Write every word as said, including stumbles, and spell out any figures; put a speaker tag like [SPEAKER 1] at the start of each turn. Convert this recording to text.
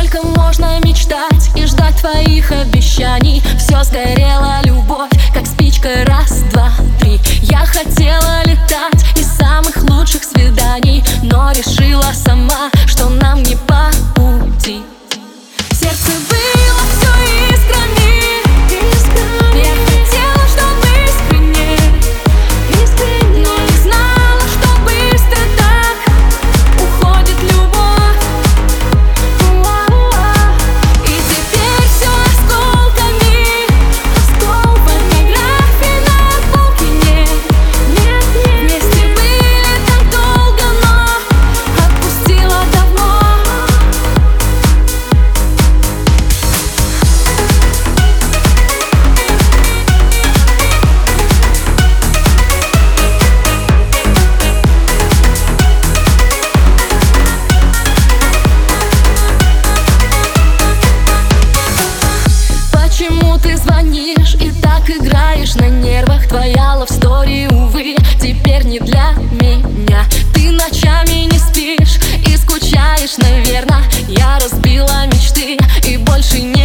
[SPEAKER 1] Сколько можно мечтать и ждать твоих обещаний? Все сгорела любовь, как спичка, раз, два, три. Я хотела летать из самых лучших свиданий, но решила сама, что нам не по пути. В сердце было все искрами, искрами. Я хотела, чтобы искренне, искренне. Но не знала, что быстро так уходит любовь. И теперь все осколками, осколками. Фотографий на полке нет, нет, нет. Вместе были так долго, но отпустила давно. Почему ты звонишь и так играешь на нервах? Твоя лавстори, увы, теперь не для меня. Ты ночами не спишь и скучаешь, наверно. Я разбила мечты и больше не